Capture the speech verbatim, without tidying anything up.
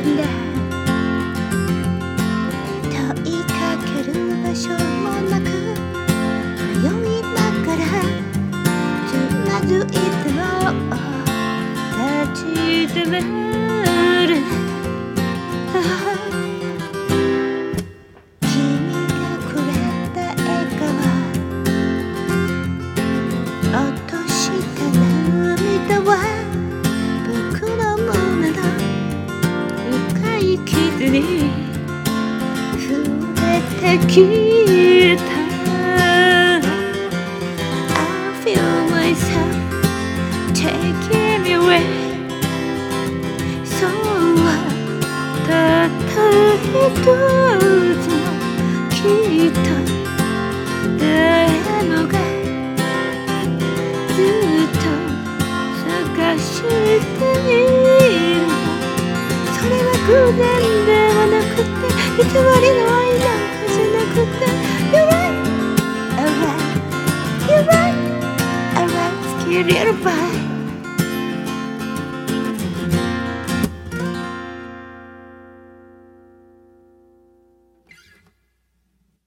んだ。問いかける場所もなく迷いながらつまずいても立ち止まる。君がくれた笑顔落とした涙は僕の胸の深い傷に触れてきた。 I feel myself taking me away。 そうはたった一つのきっと誰もがずっと探している。それは偶然ではなくて偽りの愛なんかじゃなくて You're right, alright, you're right, alright, scared little boy